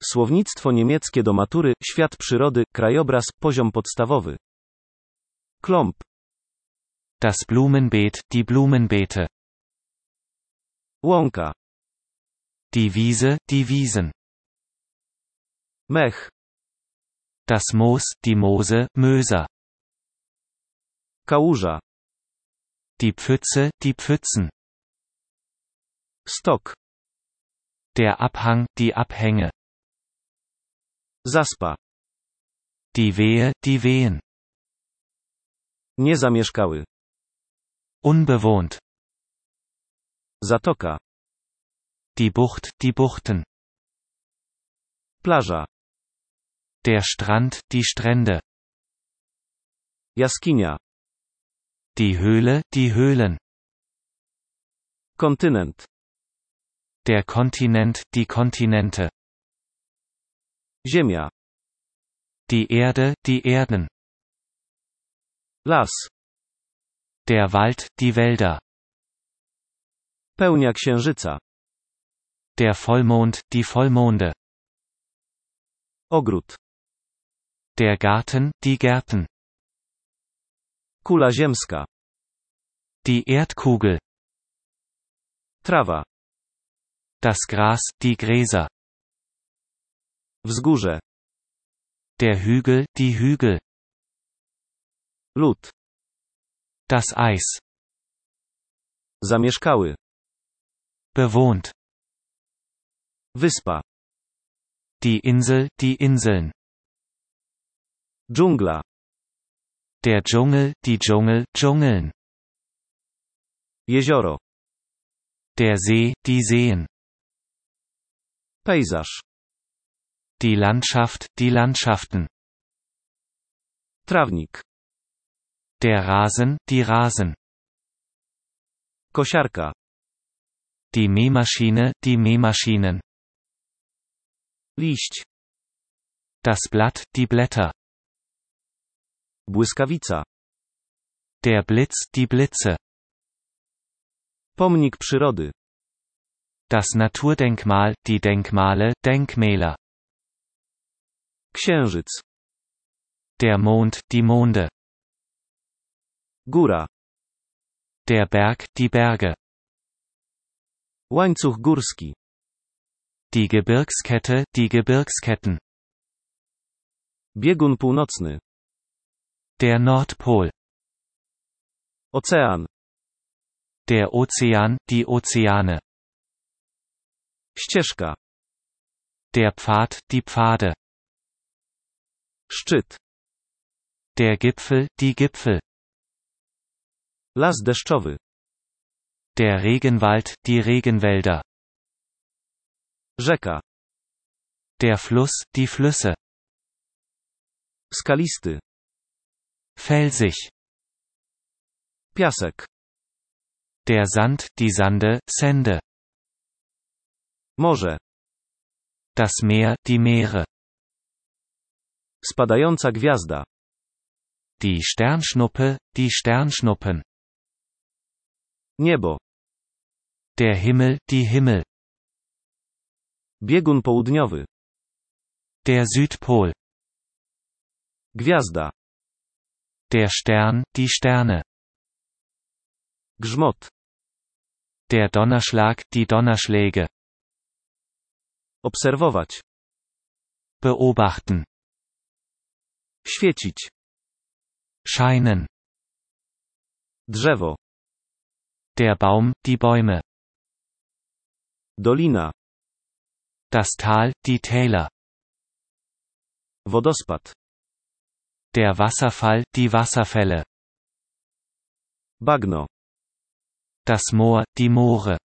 Słownictwo niemieckie do matury, świat przyrody, krajobraz, poziom podstawowy. Klomp. Das Blumenbeet, die Blumenbeete. Łąka. Die Wiese, die Wiesen. Mech. Das Moos, die Moose, Möser. Kałuża. Die Pfütze, die Pfützen. Stok. Der Abhang, die Abhänge. Zaspa. Die Wehe, die Wehen. Niezamieszkały. Unbewohnt. Zatoka. Die Bucht, die Buchten. Plaża. Der Strand, die Strände. Jaskinia. Die Höhle, die Höhlen. Kontynent. Der Kontinent, die Kontinente. Ziemia. Die Erde, die Erden. Las. Der Wald, die Wälder. Pełnia księżyca. Der Vollmond, die Vollmonde. Ogród. Der Garten, die Gärten. Kula ziemska. Die Erdkugel. Trawa. Das Gras, die Gräser. Wzgórze. Der Hügel, die Hügel. Lód. Das Eis. Zamieszkały. Bewohnt. Wyspa. Die Insel, die Inseln. Dżungla. Der Dschungel, die Dschungel, Dschungeln. Jezioro. Der See, die Seen. Pejzaż. Die Landschaft, die Landschaften. Trawnik. Der Rasen, die Rasen. Kosiarka. Die Mähmaschine, die Mähmaschinen. Liść. Das Blatt, die Blätter. Błyskawica. Der Blitz, die Blitze. Pomnik przyrody. Das Naturdenkmal, die Denkmale, Denkmäler. Księżyc. Der Mond, die Monde. Góra. Der Berg, die Berge. Łańcuch górski. Die Gebirgskette, die Gebirgsketten. Biegun północny. Der Nordpol. Ocean. Der Ozean, die Ozeane. Ścieżka. Der Pfad, die Pfade. Szczyt. Der Gipfel, die Gipfel. Las deszczowy. Der Regenwald, die Regenwälder. Rzeka. Der Fluss, die Flüsse. Skalisty. Felsig. Piasek. Der Sand, die Sande, Sende. Morze. Das Meer, die Meere. Spadająca gwiazda. Die Sternschnuppe, die Sternschnuppen. Niebo. Der Himmel, die Himmel. Biegun południowy. Der Südpol. Gwiazda. Der Stern, die Sterne. Grzmot. Der Donnerschlag, die Donnerschläge. Obserwować. Beobachten. Świecić. Scheinen. Drzewo. Der Baum, die Bäume. Dolina. Das Tal, die Täler. Wodospad. Der Wasserfall, die Wasserfälle. Bagno. Das Moor, die Moore.